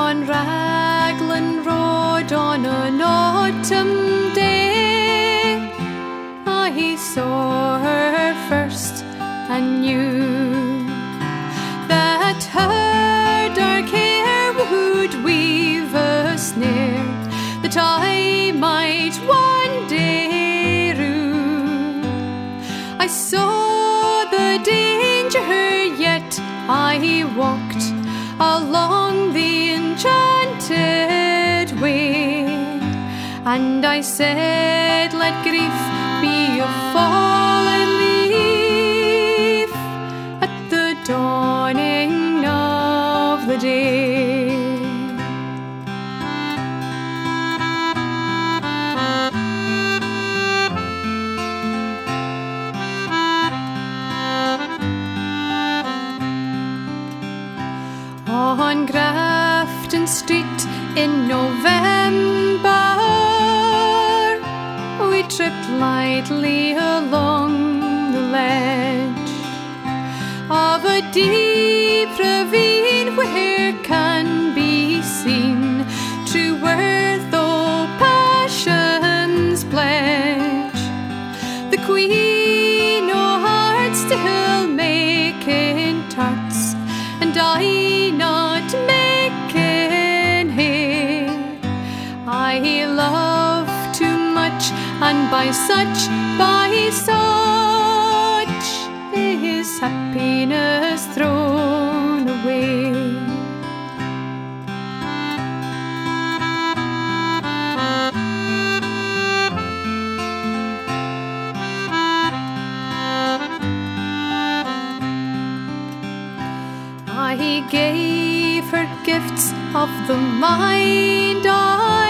on Raglan Road on an autumn day, I saw her first and knew that her dark hair would weave a snare that I might one day rue. I saw the danger, yet I walked along the enchanted way, and I said, let grief be a fallen leaf at the dawning of the day. On Grafton Street in November, we tripped lightly along the ledge of a deep ravine where can be seen true worth o' passion's pledge. The Queen o' Hearts still making tarts, and I not making hay. I love too much, and by such is happiness thrown away. I gave her gifts of the mind, I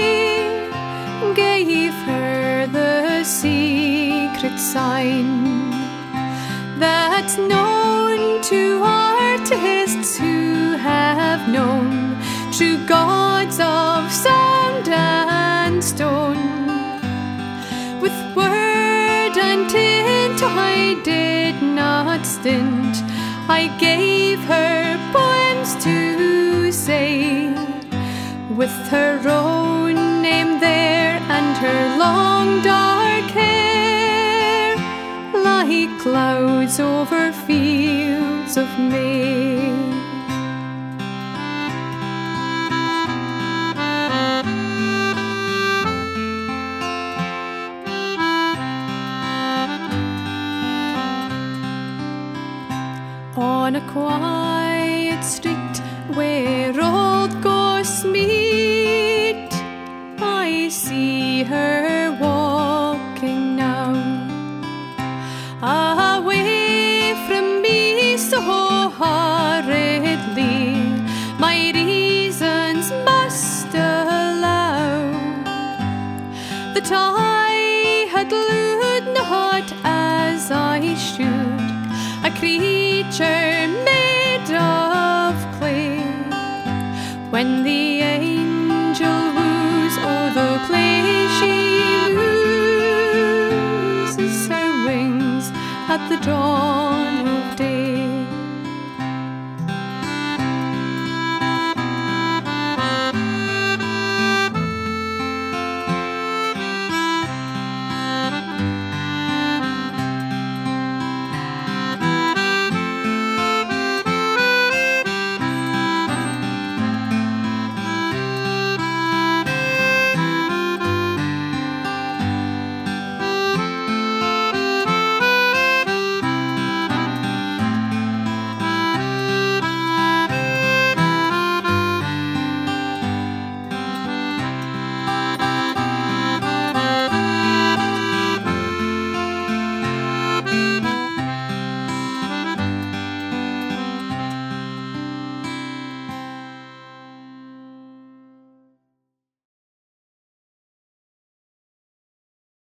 gave her the secret sign that's known to artists who have known true gods of sound and stone. With word and tint I did not stint, I gave her poems to say, with her own name there and her long dark hair, like clouds over fields of May. On a quiet street where